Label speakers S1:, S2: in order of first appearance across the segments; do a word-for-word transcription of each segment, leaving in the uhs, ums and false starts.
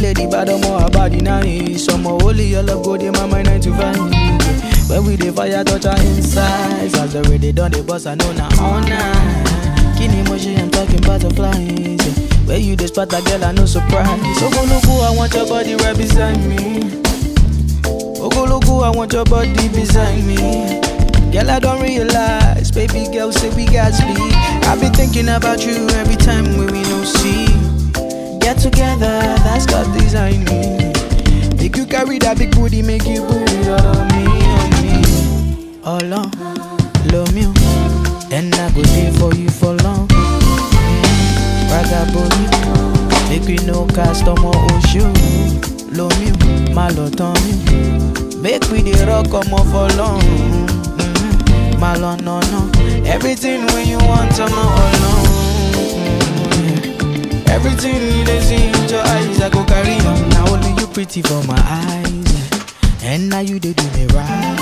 S1: get the bad more about the nice. Some more holy your love go dey my mind nine to five. When we dey fire touch our insides, as the way they done the boss I know now all night. Kini moji I'm talking butterflies. Where you dey spot a girl I no surprise. So go look who I want your body right beside me. Ogo logo, I want your body beside me. Girl, I don't realize, baby girl, say we got speed. I be thinking about you every time when we no see. Get together, that's God design me. Make you carry that big booty, make you booty all on me, on me. All on, love me, and I go there for you for long. Ragaboni, make we no customer or shoe. Love me, my love on me. Make we the rock come off for long. Mm-hmm. Malon, no, no. Everything when you want to know alone. Mm-hmm. Everything you dey see in your eyes, I go carry on. Now only you pretty for my eyes, and now you dey do me right.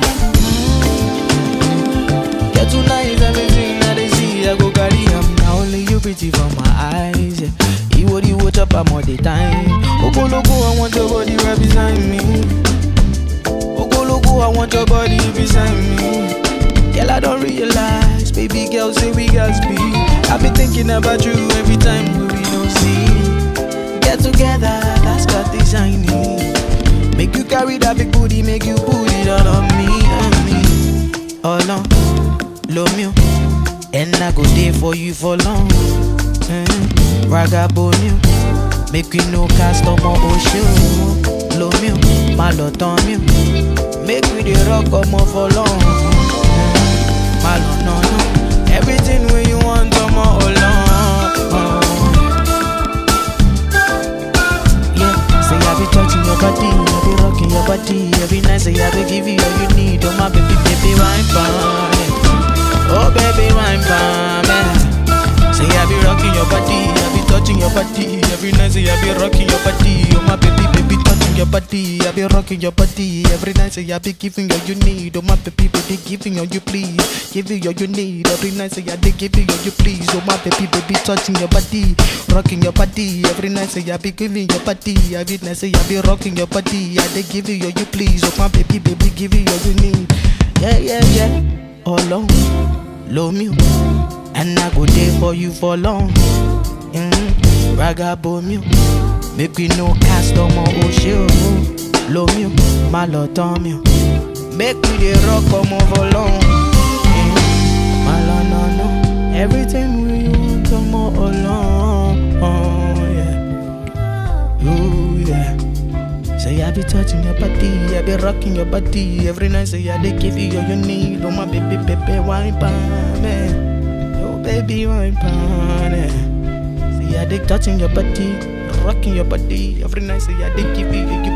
S1: Mm-hmm. Get too nice, everything I dey see, I go carry on. Now only you pretty for my eyes. You would you watch up I'm all the time. Ogo logo, I want your body right beside me. Logo, I want your body beside me. Girl, I don't realize, baby girl, say we got speed. I be thinking about you every time we don't see. Get together, that's God designing. Make you carry that big booty, make you put it all on me, on me. All on, love me, and I go there for you for long. Mm-hmm. Ragaboni, make you no customer or show. Love me, my love on me. Make me the rock come off for long. Malo, no, no. Everything when you want, come on, along. Yeah, say I be touching your body, I be rocking your body. Every night, say I be give you all you need. Oh, my baby, baby, wine pan. Oh, baby, wine pan. Say I be rocking your body, I be touching your body. Every night, say I be rocking your body. Oh, my baby, baby, touching your body, I be rocking your body. Every night say I be giving you you need. Oh my baby, baby, giving you you please, giving you you need. Every night say I be giving you you please. Oh my baby, baby, touching your body, rocking your body. Every night say I be giving your body. Every night say I be rocking your body. I be giving you you please. Oh my baby, baby, giving you you need. Yeah, yeah, yeah. All long, love me, and I go there for you for long. Mm-hmm. Ragaboni. Make we no customer or show. Love me, my love on me. Make me the rock come over long. My love, no, no. Everything we want come over along. Oh, yeah. Ooh, yeah. Say I be touching your body, I be rocking your body. Every night say I dey give you all you need. Oh, my baby, baby, wine pan, man. Oh, baby, wine pan, eh. Say I dey touching your body, rocking your body. Every night say I dey give you